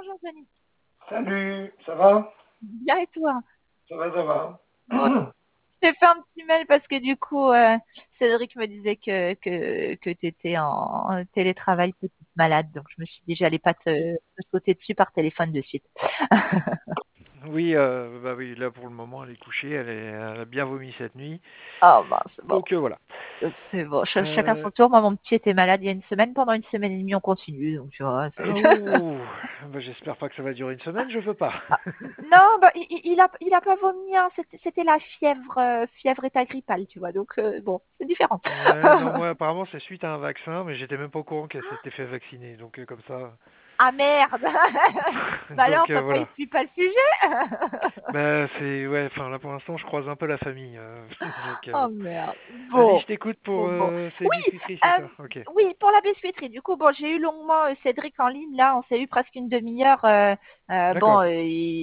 bonjour Denis. Salut, ça va? Bien et toi? Ça va, ça va. Bon, je t'ai fait un petit mail parce que du coup, Cédric me disait que tu étais en télétravail petite malade, donc je me suis dit j'allais pas te sauter dessus par téléphone de suite. Oui, bah oui, là pour le moment elle est couchée, elle a bien vomi cette nuit. Oh mince, bon, Donc voilà. c'est bon, chacun Euh, son tour. Moi, mon petit était malade il y a une semaine, pendant une semaine et demie on continue, donc tu vois, c'est... oh, bah, j'espère pas que ça va durer une semaine, je veux pas. Non, bah, il a pas vomi, hein. C'était la fièvre, fièvre étagrippale, tu vois, donc bon, c'est différent. Ouais, non, moi apparemment c'est suite à un vaccin, mais j'étais même pas au courant qu'elle s'était fait vacciner, donc comme ça. Ah merde! Bah alors, Donc papa, il voilà. suit pas le sujet? Bah c'est ouais, enfin là pour l'instant je croise un peu la famille. Donc Oh merde. vas-y, Bon, je t'écoute pour bon. ces Oui, biscuiteries, c'est ça. Ok. oui, pour la biscuiterie. Du coup, bon, j'ai eu longuement Cédric en ligne là. On s'est eu presque une demi-heure. Bon, D'accord.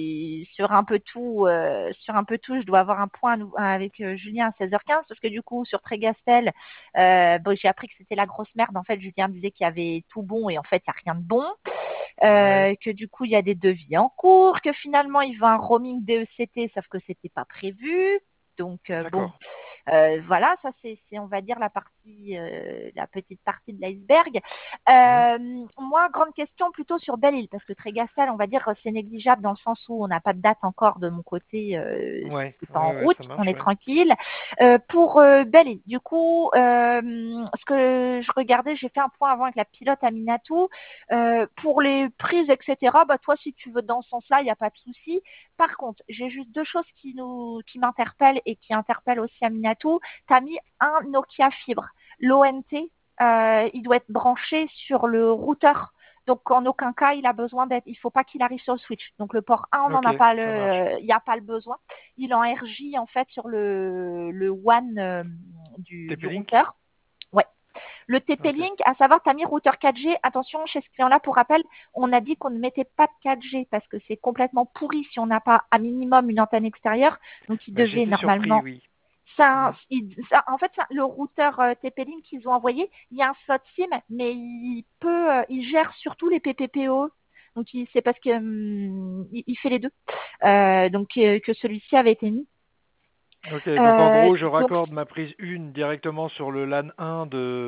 sur un peu tout, je dois avoir un point avec Julien à 16h15 parce que du coup, sur Trégastel, bon, j'ai appris que c'était la grosse merde. En fait, Julien disait qu'il y avait tout bon et en fait, il n'y a rien de bon. Ouais. Que du coup, il y a des devis en cours, que finalement, il veut un roaming DECT, sauf que c'était pas prévu. Donc, bon, D'accord. voilà, ça c'est on va dire la petite partie de l'iceberg. Hmm. Moi, grande question plutôt sur Belle-Île, parce que Trégastel, on va dire c'est négligeable dans le sens où on n'a pas de date encore de mon côté, Ouais, c'est en ouais, ouais, route, ça on marche, est ouais. tranquille. Pour Belle-Île, du coup, ce que je regardais, j'ai fait un point avant avec la pilote Aminatou. Pour les prises, etc., bah toi, si tu veux dans ce sens-là, il n'y a pas de souci. Par contre, j'ai juste deux choses qui m'interpellent et qui interpellent aussi Aminatou. Tu as mis un Nokia fibre. L'ONT, il doit être branché sur le routeur. Donc, en aucun cas, il faut pas qu'il arrive sur le switch. Donc, le port 1, on n'en Ok, a pas ça marche. il n'y a pas le besoin. Il est en RJ, en fait, sur le WAN du TP-Link? routeur. Ouais. Le Ok. TP-Link, à savoir, tu as mis routeur 4G. Attention, chez ce client-là, pour rappel, on a dit qu'on ne mettait pas de 4G parce que c'est complètement pourri si on n'a pas à minimum une antenne extérieure. Donc, il Bah, devait j'étais surpris, normalement oui. ça, Mm. en fait, le routeur TP-Link qu'ils ont envoyé, il y a un slot SIM, mais il gère surtout les PPPoE. Donc, c'est parce que il fait les deux. Donc, que celui-ci avait été mis. Ok, donc en gros, je Donc, raccorde ma prise 1 directement sur le LAN 1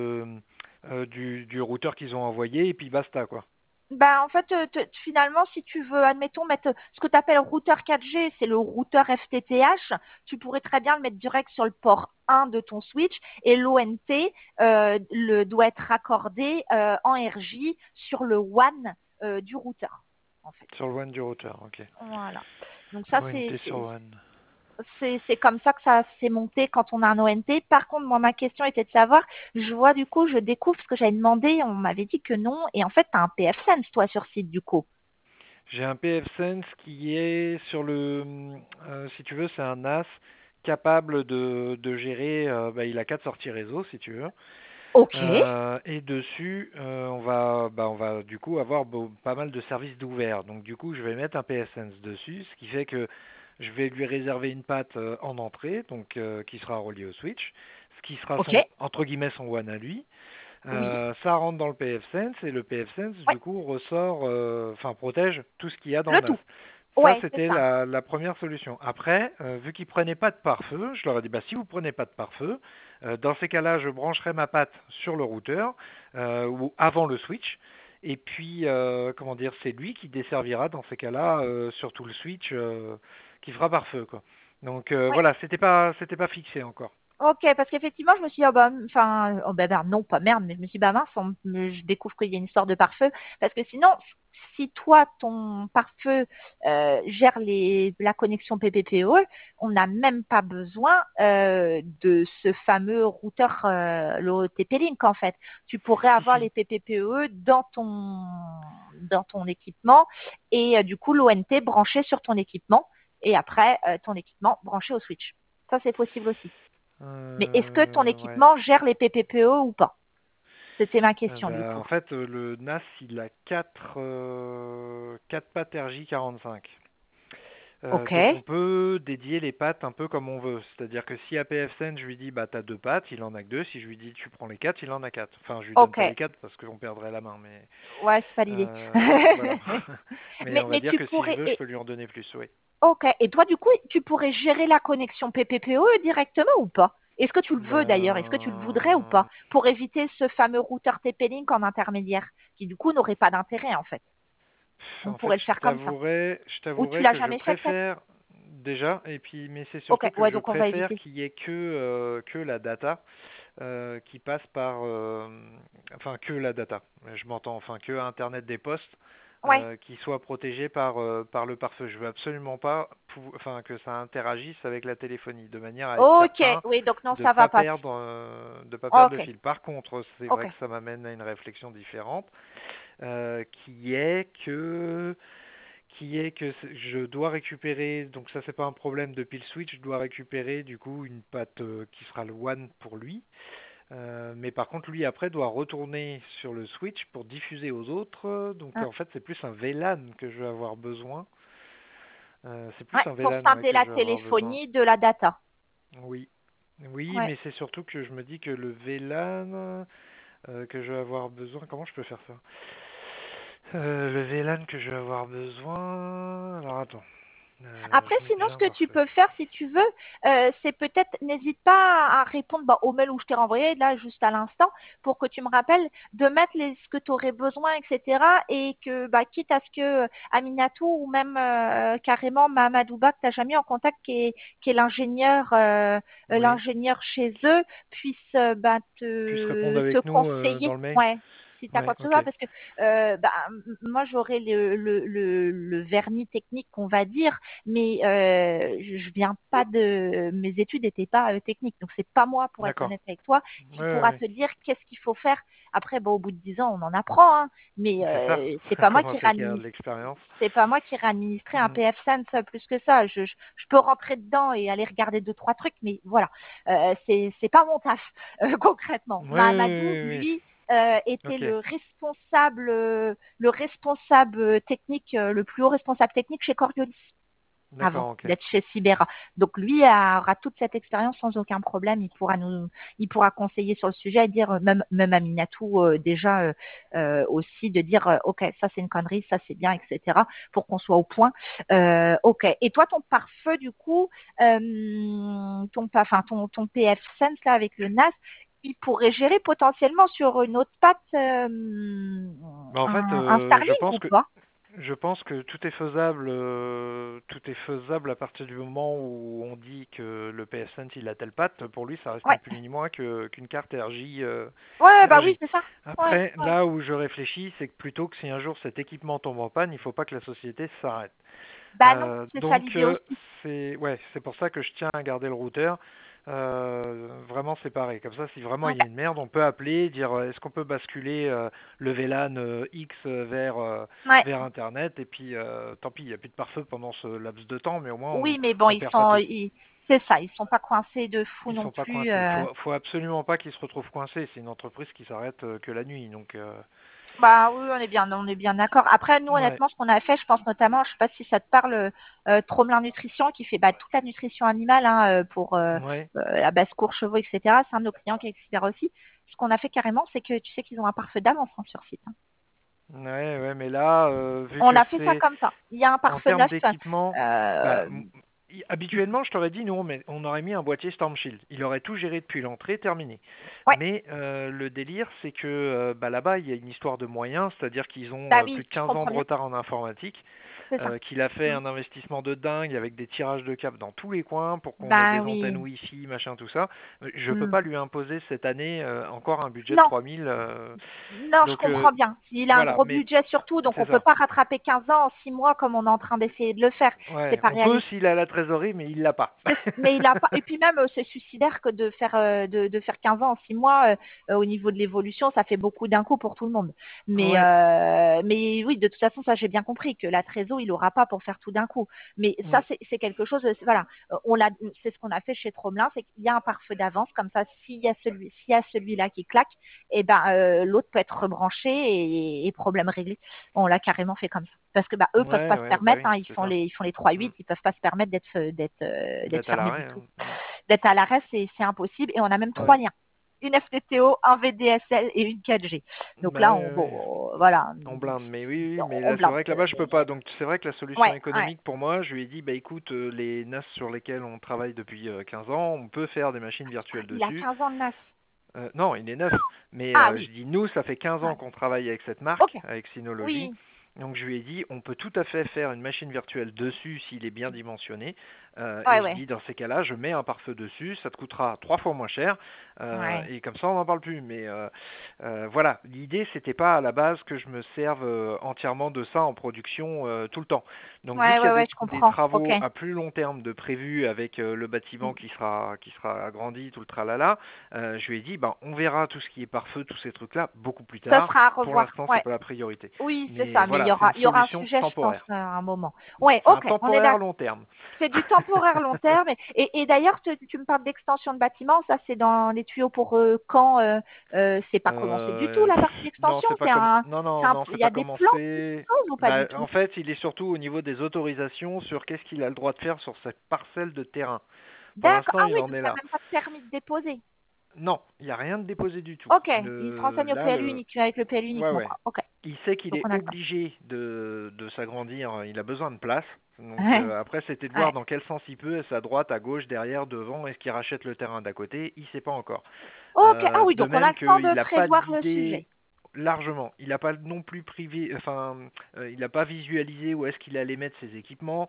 du routeur qu'ils ont envoyé, et puis basta, quoi. bah, en fait, finalement, si tu veux, admettons, mettre ce que tu appelles routeur 4G, c'est le routeur FTTH, tu pourrais très bien le mettre direct sur le port 1 de ton switch et l'ONT doit être raccordé en RJ sur le WAN du routeur, en fait. Sur le WAN du routeur, ok. Voilà. Donc ça, ONT sur WAN. c'est comme ça que ça s'est monté quand on a un ONT. Par contre, moi, ma question était de savoir, je découvre ce que j'avais demandé, on m'avait dit que non, et en fait, tu as un PF Sense, toi, sur site, du coup. J'ai un PFSense qui est sur si tu veux, c'est un NAS capable de gérer, bah, il a 4 sorties réseau, si tu veux. Ok. Et dessus, on va du coup avoir pas mal de services d'ouvert. Donc du coup, je vais mettre un PSense dessus, ce qui fait que je vais lui réserver une patte en entrée, donc qui sera reliée au switch, ce qui sera Ok. son entre guillemets son WAN à lui. Oui. Ça rentre dans le PFSense et le PFSense Ouais. du coup ressort, enfin protège tout ce qu'il y a dans le Le NAS. tout. Ça, Ouais, c'est c'était ça. la première solution. Après, vu qu'ils prenaient pas de pare-feu, je leur ai dit, bah, si vous prenez pas de pare-feu, dans ces cas-là, je brancherai ma patte sur le routeur ou avant le switch. Et puis, comment dire, c'est lui qui desservira dans ces cas-là sur tout le switch qui fera pare-feu, quoi. Donc Ouais. voilà, c'était pas fixé encore. Ok, parce qu'effectivement, je me suis dit, oh bah, enfin, oh bah, bah, non, pas merde, mais je me suis dit, bah mince, je découvre qu'il y a une histoire de pare-feu. Parce que sinon, si toi, ton pare-feu gère la connexion PPPoE, on n'a même pas besoin de ce fameux routeur, le TP-Link, en fait. Tu pourrais Si, avoir si. les PPPoE dans ton équipement et du coup, l'ONT branché sur ton équipement et après, ton équipement branché au switch. Ça, c'est possible aussi. Mais est-ce que ton Ouais. équipement gère les PPPoE ou pas? C'était ma question du Bah, coup. en fait, le NAS, il a 4 pattes RJ45. Ok. Donc on peut dédier les pattes un peu comme on veut. C'est-à-dire que si à PFSense je lui dis bah t'as 2 pattes, il en a que 2. Si je lui dis tu prends les 4, il en a 4. Enfin je lui donne Ok. pas les 4 parce qu'on perdrait la main, mais Ouais, c'est pas l'idée. voilà. Mais on va Mais dire tu que si je pourrais. veux, je peux lui en donner plus, oui. Ok. Et toi, du coup, tu pourrais gérer la connexion PPPoE directement ou pas? Est-ce que tu le veux d'ailleurs? Est-ce que tu le voudrais ou Ben pas? Pour éviter ce fameux routeur TP-Link en intermédiaire, qui du coup n'aurait pas d'intérêt en fait. On en fait, pourrait le faire comme ça. je Ou tu t'avouerais l'as que je jamais fait peut-être? préfère déjà, et puis mais c'est Ok. surtout que Ouais, je donc on va préfère éviter. qu'il y ait que la data qui passe par, enfin que la data. Je m'entends, enfin que Internet des postes Ouais. qui soit protégé par le pare-feu. Je veux absolument pas, enfin que ça interagisse avec la téléphonie, de manière à être Ok. certain Oui, donc non, ça va pas. de pas perdre le Ok. fil. Par contre, c'est Ok. vrai que ça m'amène à une réflexion différente, qui est que je dois récupérer, donc ça c'est pas un problème depuis le switch, je dois récupérer du coup une patte qui sera le one pour lui. Mais par contre lui après doit retourner sur le switch pour diffuser aux autres. Donc Hein. en fait c'est plus un VLAN que je vais avoir besoin. C'est plus Ouais, un pour VLAN, ouais, scinder que la je vais avoir besoin. téléphonie de la data. Oui. Oui, Ouais. mais c'est surtout que je me dis que le VLAN que je vais avoir besoin, comment je peux faire ça? Le VLAN que je vais avoir besoin. Alors attends, Après, je sinon, je viens ce que voir tu ça. peux faire, si tu veux, c'est peut-être, n'hésite pas à répondre au mail où je t'ai renvoyé, là, juste à l'instant, pour que tu me rappelles de mettre ce que tu aurais besoin, etc. Et que, quitte à ce que Aminatou ou même carrément Mamadouba, que tu n'as jamais eu en contact, qui est Oui, l'ingénieur chez eux, puisse puisse répondre te avec nous dans conseiller. le mail. Ouais. Si tu as quoi Ouais, que ce ok. soit, parce que moi j'aurais le vernis technique qu'on va dire, mais je viens pas de mes études n'étaient pas techniques, donc c'est pas moi pour être D'accord. honnête avec toi qui Ouais, pourra ouais. te dire qu'est-ce qu'il faut faire. Après, bon, au bout de 10 ans, on en apprend, hein, mais C'est ça. c'est Ça pas moi commence qui à acquérir de l'expérience. c'est pas moi qui irai administrer un Mm. PF Sense plus que ça. Je peux rentrer dedans et aller regarder deux trois trucs, mais voilà, c'est pas mon taf concrètement. Ouais, Mahamadou, ouais, ouais, lui, ouais. était Ok. le responsable technique, le plus haut responsable technique chez Coriolis avant D'accord, ok. d'être chez Sibera. Donc lui aura toute cette expérience sans aucun problème. Il pourra conseiller sur le sujet et dire même à Minatou déjà aussi de dire ok ça c'est une connerie, ça c'est bien, etc. Pour qu'on soit au point. Ok. Et toi ton pare-feu du coup, ton PF Sense là avec le NAS, il pourrait gérer potentiellement sur une autre patte Bah, en fait, un Starlink ou pas? je pense que tout est faisable à partir du moment où on dit que le PSN il a telle patte. Pour lui, ça reste Ouais. ni plus ni moins qu'une carte RJ. Ouais, bah oui, RJ. c'est ça. Ouais, Après, ouais. là où je réfléchis, c'est que plutôt que si un jour cet équipement tombe en panne, il faut pas que la société s'arrête. Bah non, c'est ça Donc l'idée aussi. c'est pour ça que je tiens à garder le routeur vraiment séparé. Comme ça, si vraiment il y Ok. a une merde, on peut appeler, dire est-ce qu'on peut basculer le VLAN X Ouais. vers Internet et puis tant pis, il n'y a plus de pare-feu pendant ce laps de temps, mais au moins Oui, mais bon, on perd pas tout. c'est ça, ils sont pas coincés de fou Ils non sont pas plus. coincés. Faut absolument pas qu'ils se retrouvent coincés. C'est une entreprise qui s'arrête que la nuit, donc Bah oui, on est bien d'accord. Après, nous, ouais, honnêtement, ce qu'on a fait, je pense notamment, je sais pas si ça te parle, Tromelin Nutrition, qui fait toute la nutrition animale pour ouais, la basse-cour, chevaux, etc. C'est un de nos clients qui est expert aussi. Ce qu'on a fait carrément, c'est que tu sais qu'ils ont un pare-feu d'avance sur site. Hein. ouais, mais là, vu On que a fait ça c'est comme ça. Il y a un en pare-feu termes neuf. d'équipement, bah, Euh, habituellement, je t'aurais dit, nous, on aurait mis un boîtier Storm Shield. Il aurait tout géré depuis l'entrée, terminé. ouais, Mais le délire, c'est que bah, là-bas, il y a une histoire de moyens, c'est-à-dire qu'ils ont bah plus oui, de je 15 ans comprends de bien. retard en informatique, C'est ça. qu'il a fait Mm. un investissement de dingue avec des tirages de câbles dans tous les coins pour qu'on ait Bah des antennes oui. Wi-Fi, machin, tout ça. Je peux Mm. pas lui imposer cette année encore un budget de Non, 3000. non, je Donc comprends bien. Il a un voilà, gros mais budget surtout, donc on c'est peut ça. pas rattraper 15 ans en 6 mois comme on est en train d'essayer de le faire. C'est Ouais, pas on peut réaliste. s'il a la trésorerie, mais il l'a pas. Mais il a pas. Et puis même, c'est suicidaire que de faire 15 ans en 6 mois au niveau de l'évolution, ça fait beaucoup d'un coup pour tout le monde. Ouais, Mais oui, de toute façon, ça j'ai bien compris que la trésor, il n'aura pas pour faire tout d'un coup. Mais ça, c'est quelque chose, voilà, c'est ce qu'on a fait chez Tromelin, c'est qu'il y a un pare-feu d'avance, comme ça, s'il y a celui-là qui claque, et ben l'autre peut être rebranché et problème réglé. On l'a carrément fait comme ça. Parce que eux peuvent pas se permettre, oui, ils c'est font ça. les 3-8, ils peuvent pas se permettre d'être D'être à fermés du l'arrêt. tout. Hein. D'être à l'arrêt, c'est impossible. Et on a même 3 Ouais. liens. Une FTTO, un VDSL et une 4G. Donc Bah là, ouais, ouais. voilà, On blinde, mais oui, mais on là c'est blinde. vrai que là-bas je peux pas. Donc c'est vrai que la solution Ouais, ouais. économique pour moi, je lui ai dit, bah écoute, les NAS sur lesquels on travaille depuis 15 ans, on peut faire des machines virtuelles Il a dessus. 15 ans de NAS. Non, il est neuf, mais Ah je oui. dis nous, ça fait 15 ans Ouais. qu'on travaille avec cette Ok. marque, avec Synology. Oui. Donc je lui ai dit, on peut tout à fait faire une machine virtuelle dessus s'il est bien dimensionné. Ouais, Et je ouais. dis, dans ces cas-là, je mets un pare-feu dessus, ça te coûtera 3 fois moins cher. Ouais. Et comme ça, on n'en parle plus. Mais voilà, l'idée, c'était pas à la base que je me serve entièrement de ça en production tout le temps. Donc vu Ouais, qu'il y ouais, a ouais, je des comprends. Ok. travaux à plus long terme de prévus avec le bâtiment qui sera agrandi, tout le tralala, je lui ai dit, ben, on verra tout ce qui est pare-feu, tous ces trucs-là, beaucoup plus Ça tard. sera à Pour revoir. l'instant, c'est Ouais. pas la priorité. Oui, c'est Mais ça. Mais voilà, c'est une il y aura un solution sujet, je pense, temporaire. à un moment. Ouais, C'est un ok. On est temporaire à d'accord. long terme. C'est du temporaire long terme. Et d'ailleurs, tu me parles d'extension de bâtiment. Ça, c'est dans les tuyaux pour quand c'est pas commencé du tout, la partie Non, extension. c'est pas comme non non non, Il c'est y a pas des plans, quelque commencé. chose ou pas Bah, du tout? en fait, il est surtout au niveau des autorisations sur qu'est-ce qu'il a le droit de faire sur cette parcelle de terrain. Pour D'accord. l'instant, Ah il oui, en donc est il n'y a là. même pas de permis de déposer. Non, il n'y a rien de déposé du tout. Ok. Il se renseigne au Là, PLU avec le PLU ouais, uniquement, ouais. quoi. Ok. Il sait qu'il Donc est on a le temps. obligé de s'agrandir. Il a besoin de place. Donc Ouais. après, c'était de voir Ouais. dans quel sens il peut. Est-ce à droite, à gauche, derrière, devant. Est-ce qu'il rachète le terrain d'à côté? Il sait pas encore. Ok. Ah oui, De donc on a même le temps qu'il de n'a pas prévoir le d'idée sujet. largement. Il n'a pas non plus privé, enfin, il n'a pas visualisé où est-ce qu'il allait mettre ses équipements,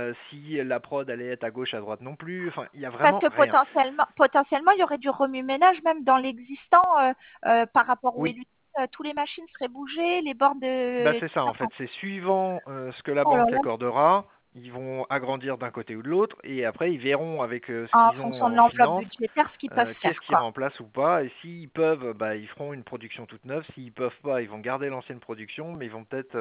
si la prod allait être à gauche, à droite non plus. Enfin, il y a Parce vraiment que rien. potentiellement, il y aurait du remue-ménage même dans l'existant par rapport où est Oui, l'outil. Tous les machines seraient bougées, les bornes bah de... c'est ça en fait. C'est suivant ce que la Oh là banque là, accordera. Ils vont agrandir d'un côté ou de l'autre et après ils verront avec ce en qu'ils ont fonction de en l'enveloppe finance budgétaire, ce qu'ils peuvent qu'est-ce faire, qu'ils quoi. remplacent ou pas. Et s'ils peuvent, bah, ils feront une production toute neuve. S'ils peuvent pas, ils vont garder l'ancienne production, mais ils vont peut-être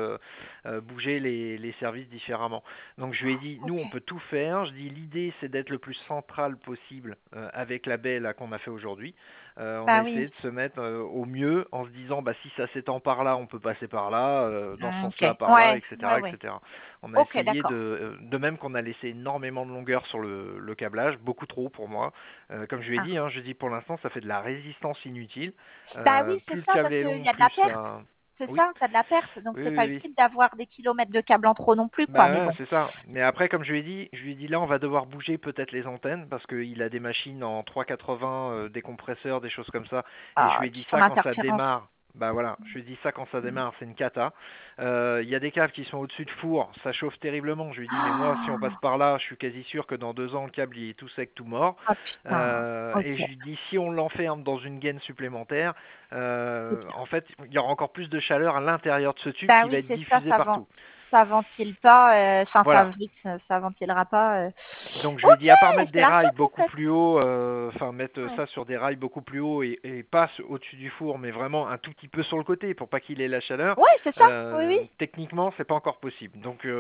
bouger les services différemment. Donc je lui ai dit, nous Ok. on peut tout faire. Je dis l'idée c'est d'être le plus central possible avec la baie là qu'on a fait aujourd'hui. On a Bah essayé oui. de se mettre au mieux en se disant bah si ça s'étend par là, on peut passer par là, dans ce Ok. sens-là, par là, Ouais, etc., ouais, ouais. etc. On a Ok, essayé d'accord. de même qu'on a laissé énormément de longueur sur le câblage, beaucoup trop pour moi. Comme je lui ai Ah. dit, hein, je dis pour l'instant ça fait de la résistance inutile. Bah oui, c'est Plus le ça, câble parce est qu'il long, y a de la plus perte. ça. C'est Oui, ça, t'as de la perte. Donc oui, c'est oui, pas oui. utile d'avoir des kilomètres de câble en trop non plus, quoi. Bah Mais ouais, bon. c'est ça. Mais après, comme je lui ai dit là, on va devoir bouger peut-être les antennes parce qu'il a des machines en 380, des compresseurs, des choses comme ça. Et je Ah, lui et ai puis dit son ça quand ça interférence. démarre. Bah voilà, je lui ai dit ça quand ça démarre, c'est une cata. Il y a des câbles qui sont au-dessus de four, ça chauffe terriblement. Je lui ai dit mais moi, si on passe par là, je suis quasi sûr que dans 2 ans, le câble il est tout sec, tout mort. Ah putain. Et Ok. je lui dis si on l'enferme dans une gaine supplémentaire, en fait, il y aura encore plus de chaleur à l'intérieur de ce tube Bah qui va oui, être c'est ça, diffusé partout. ça ventile pas, enfin Voilà. ça ventilera pas. Donc je lui ai Ok, dit à part mettre c'est des la rails fête en beaucoup fait. plus haut, enfin mettre Ouais. ça sur des rails beaucoup plus haut et pas au-dessus du four, mais vraiment un tout petit peu sur le côté pour pas qu'il ait la chaleur. Ouais, c'est ça. Oui, oui. Techniquement, c'est pas encore possible.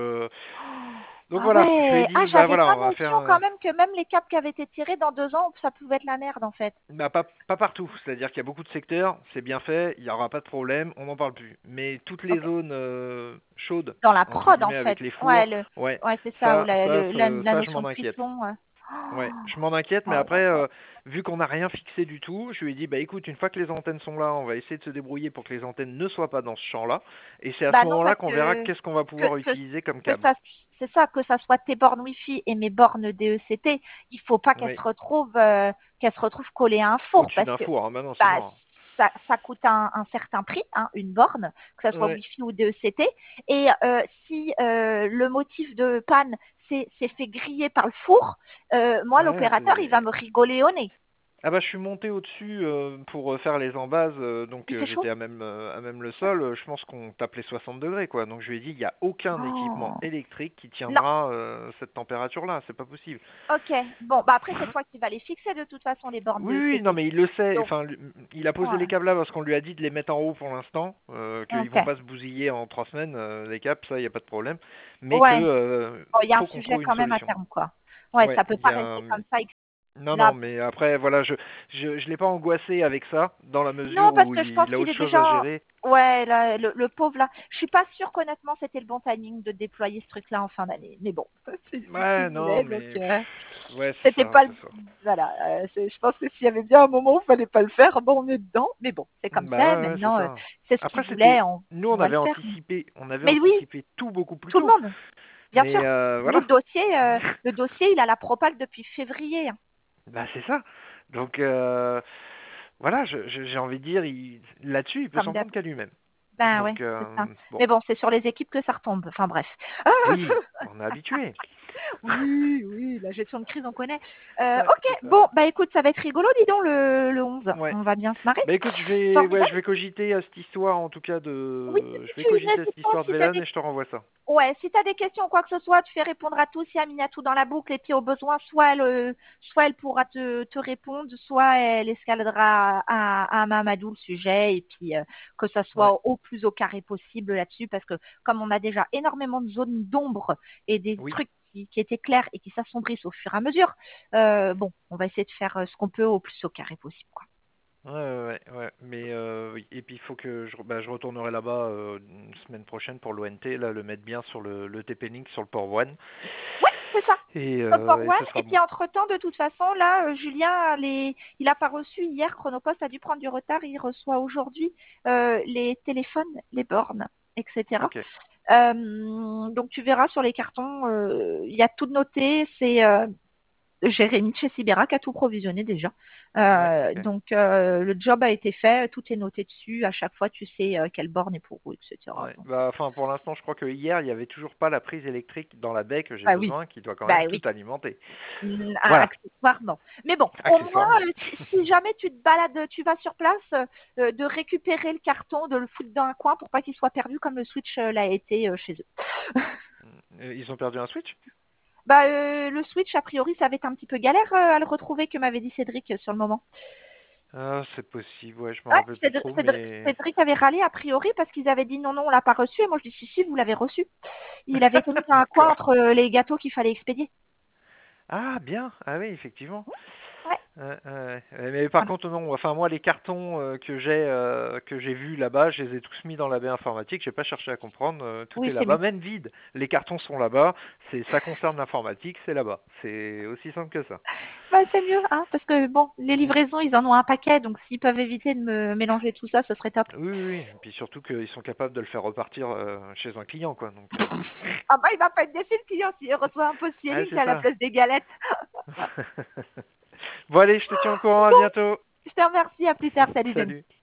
Oh, Donc ah voilà, je lui ai ouais. Ah, dit bah j'avais voilà, pas on va faire notion quand même que même les câbles qui avaient été tirés dans 2 ans, ça pouvait être la merde en fait. bah, pas partout, c'est-à-dire qu'il y a beaucoup de secteurs, c'est bien fait, il n'y aura pas de problème, on n'en parle plus. Mais toutes les Ok. zones chaudes Dans la entre prod en guillemets fait. avec les Ouais, fours, ouais, ouais, c'est ça, ou la ça je notion m'en de inquiète. cuisson. Ouais, je m'en inquiète, mais Oh là après, là. vu qu'on n'a rien fixé du tout, je lui ai dit, bah écoute, une fois que les antennes sont là, on va essayer de se débrouiller pour que les antennes ne soient pas dans ce champ-là, et c'est à ce Bah non, moment-là parce qu'on verra qu'est-ce qu'on va que, pouvoir que, utiliser comme que câble. ça, c'est ça, que ça soit tes bornes Wi-Fi et mes bornes DECT, il faut pas Oui, qu'elles se retrouvent collées à un four au-dessus parce d'un que four, hein, bah non, c'est bah, mort. ça coûte un certain prix, hein, une borne, que ça soit Ouais, Wi-Fi ou DECT. Et si le motif de panne s'est fait griller par le four, moi, ouais, l'opérateur, il va c'est me rigoler au nez. Ah bah je suis monté au-dessus pour faire les embases, donc Il fait chaud? j'étais à même le sol. Je pense qu'on tape les 60 degrés quoi. Donc je lui ai dit, il n'y a aucun équipement Oh. électrique qui Non. tiendra cette température-là, c'est pas possible. Ok. Bon, bah après, c'est toi qui vas les fixer de toute façon, les bornes Oui, de oui, non CD. mais il le sait. Donc, Enfin, il a posé ouais. les câbles là parce qu'on lui a dit de les mettre en haut pour l'instant, qu'ils Ok. vont pas se bousiller en 3 semaines les câbles, ça il y a pas de problème, mais que Ouais. Bon, il y a un faut qu'on sujet trouve une quand même à solution. terme, quoi. Ouais, Ouais, ça peut il y pas a rester un... comme ça. Non, Là, non, mais après, voilà, je l'ai pas angoissé avec ça, dans la non, mesure parce où que je pense il a qu'il autre est chose à déjà. gérer. Ouais, là, le pauvre là. Je suis pas sûre qu'honnêtement c'était le bon timing de déployer ce truc-là en fin d'année. Mais bon, c'est ce qu'il Ouais, non, voulait, donc mais ouais, c'est c'était ça, pas le. c'est ça. Voilà, je pense que s'il y avait bien un moment où il fallait pas le faire, bon, on est dedans. Mais bon, c'est comme Bah ça. ouais, ouais, c'est Maintenant, ça. c'est ce qu'il Après, voulait, nous, on va le faire. on avait Mais oui, anticipé tout beaucoup plus tout le tôt. monde, bien Mais sûr. Nous, voilà. le dossier, il a la propale depuis février, hein, Bah c'est ça. Donc voilà, j'ai envie de dire, là-dessus, il peut comme s'en d'hab. prendre qu'à lui-même. Ben ouais, Donc c'est ça. bon, Mais bon, c'est sur les équipes que ça retombe. Enfin bref. oui, on est habitué. Oui, oui, la gestion de crise, on connaît. Ouais, Ok, c'est ça. bon, bah écoute, ça va être rigolo, dis donc, le 11. Ouais. On va bien se marrer. Bah écoute, Formidable. je vais cogiter à cette histoire, en tout cas Oui, je vais tu cogiter à n'hésites cette pas histoire de si tu as VLAN des... et je te renvoie ça. Ouais, si tu as des questions ou quoi que ce soit, tu fais répondre à tous. Il y a Minatou dans la boucle et puis au besoin, soit elle pourra te répondre, soit elle escaladera à Mamadou le sujet et puis que ça Ouais. soit au plus au carré possible là-dessus parce que comme on a déjà énormément de zones d'ombre et des Oui. trucs qui étaient clairs et qui s'assombrissent au fur et à mesure, bon, on va essayer de faire ce qu'on peut au plus au carré possible, quoi. Ouais. Mais oui. Et puis il faut que je retournerai là-bas une semaine prochaine pour l'ONT, là, le mettre bien sur le TP-Link sur le port One. Ouais, c'est ça. Port Et One. ce sera Et bon. puis entre-temps, de toute façon, là, Julien, il a pas reçu hier. Chronopost a dû prendre du retard. Il reçoit aujourd'hui les téléphones, les bornes, etc. Ok. Donc tu verras sur les cartons, il y a tout noté. C'est Jérémy de chez Sibera qui a tout provisionné déjà. Ouais, ok. Donc le job a été fait, tout est noté dessus. À chaque fois, tu sais quelle borne est pour où, etc. Ouais. Donc, Bah, enfin, pour l'instant, je crois que hier, il y avait toujours pas la prise électrique dans la baie que j'ai bah oui, besoin, qui doit quand bah même tout oui. alimenter. Voilà. Accessoirement. Mais bon, au moins, Accessoirement. si jamais tu te balades, tu vas sur place, de récupérer le carton, de le foutre dans un coin pour pas qu'il soit perdu comme le Switch l'a été chez eux. Ils ont perdu un Switch? Bah, le Switch, a priori, ça va être un petit peu galère à le retrouver, que m'avait dit Cédric sur le moment. Ah, c'est possible, ouais, je me Ouais, rappelle plus trop, mais... Cédric avait râlé a priori parce qu'ils avaient dit non, non, on l'a pas reçu. Et moi, je dis si, vous l'avez reçu. Il avait été mis dans un coin D'accord. entre les gâteaux qu'il fallait expédier. Ah, bien. Ah oui, effectivement. Ouais, Mais par voilà. contre, non. Enfin, moi, les cartons que j'ai vus là-bas, je les ai tous mis dans la baie informatique. J'ai pas cherché à comprendre. Tout est Oui, c'est là-bas, mieux. même vide. Les cartons sont là-bas. Ça concerne l'informatique, c'est là-bas. C'est aussi simple que ça. Bah, c'est mieux, hein, parce que bon, les Mm. livraisons, ils en ont un paquet, donc s'ils peuvent éviter de me mélanger tout ça, ce serait top. Oui. Et puis surtout qu'ils sont capables de le faire repartir chez un client, quoi. Donc, Ah bah, il va pas être déçu le client s'il reçoit un post ah, Link c'est à la ça. place des galettes. Bon, allez, je te tiens au courant. À Bon, bientôt. je te remercie, à plus tard, salut Denis. Salut.